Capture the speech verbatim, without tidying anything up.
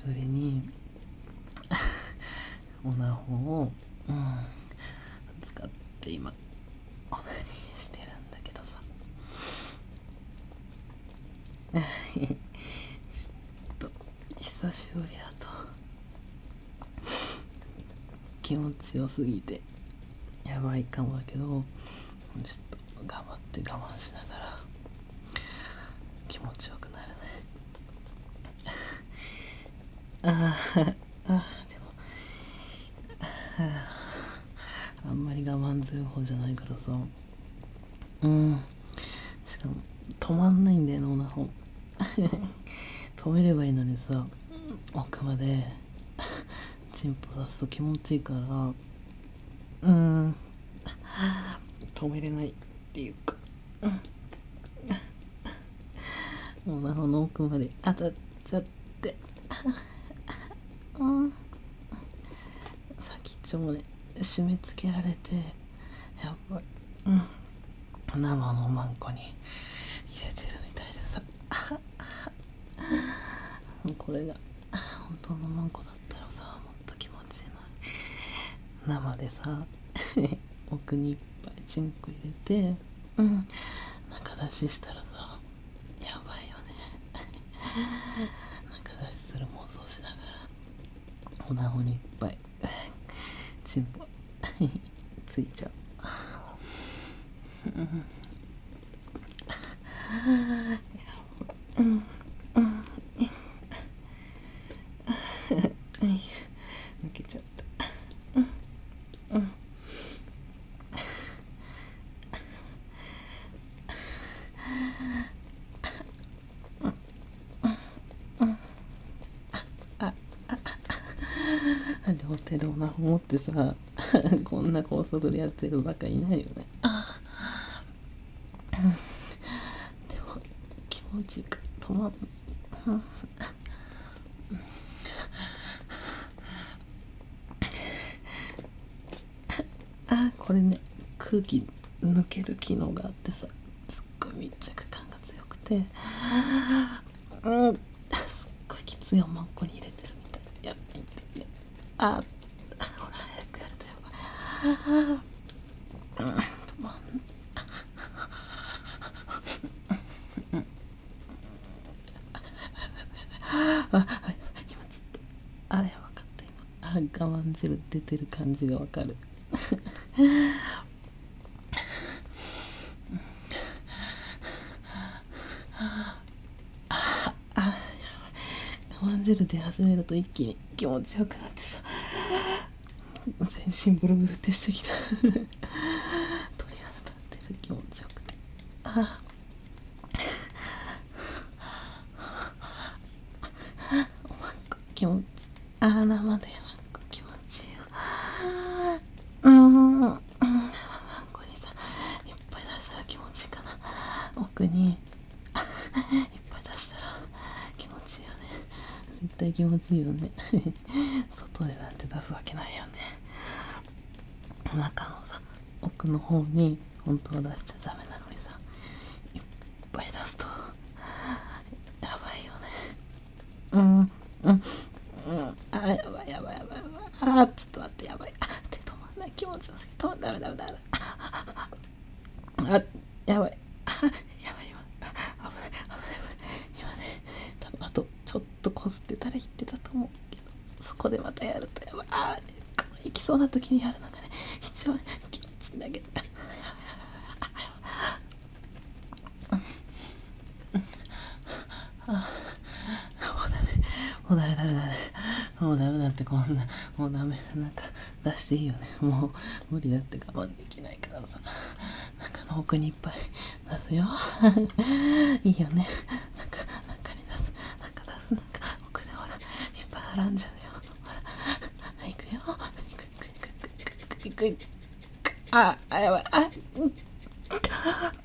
ぶりにオナホを、うん、使って今オナニーしてるんだけどさちょっと久しぶりだと気持ちよすぎてやばいかもだけど、ちょっと頑張って我慢しながら気持ちよくなるね。あーあーでもあんまり我慢強い方じゃないからさ、うんしかも止まんないんだよな、オナホ止めればいいのにさ、奥までチンポ出すと気持ちいいから、うーん止めれないっていうか、オナホの奥まで当たっちゃってうん先っちょもね締め付けられて、やっぱり、うん、生のマンコに入れてるみたいでさこれが本当のマンコだったらさ、もっと気持ちいいのに、生でさ奥にいっぱいチンコ入れて、うん中出ししたらさ、やばいよね中出しする妄想しながらオナホにいっぱいチンポついちゃううんうん抜けちゃったうんうん両手でオナホ持ってさこんな高速でやってるバカいないよね。でも気持ちが止まんあこれね空気抜ける機能があってさ、すっごい密着感が強くて、うんすっごいきついおまんこに入れてるみたい。やばいんだよね。あほら早くやるとやばい。うん止まんあ今ちょっとあやばかった今。あ我慢汁出てる感じがわかる我慢汁出始めると一気に気持ちよくなってさ、全身ブルブルってしてきた鳥肌立ってる、気持ちよくて、あおまんこ気持ちあー生でおまんこ気持ちいいよ。うんうんまんこにさいっぱい出したら気持ちいいかな。奥にいっぱい出したら気持ちいいよね。絶対気持ちいいよね外でなんて出すわけないよね。お腹のさ奥の方に本当は出しちゃダメなのにさ、いっぱい出すとやばいよね。うんうんうんあやばいやばいやばいやばい、あちょっと待って、やばい、あ手止まんない、気持ちよすぎて止まんダメダメダメあやばいあやばい今危ない危ない今ね多分あとちょっとこすってたら言ってたと思うけど、そこでまたやるとやばい、あ行きそうな時にやるのがね一番気持ちいいんだけどもうダメもうダメダメダメもうダメだって、こんなもうダメなんか出していいよね、もう無理だって我慢できないからさ、中の奥にいっぱい出すよいいよね、なんか中に出すなんか出すなんか奥でほらいっぱいはらんじゃうよ、ほら行くよ行く行く行く行く行く行くああやばいあうん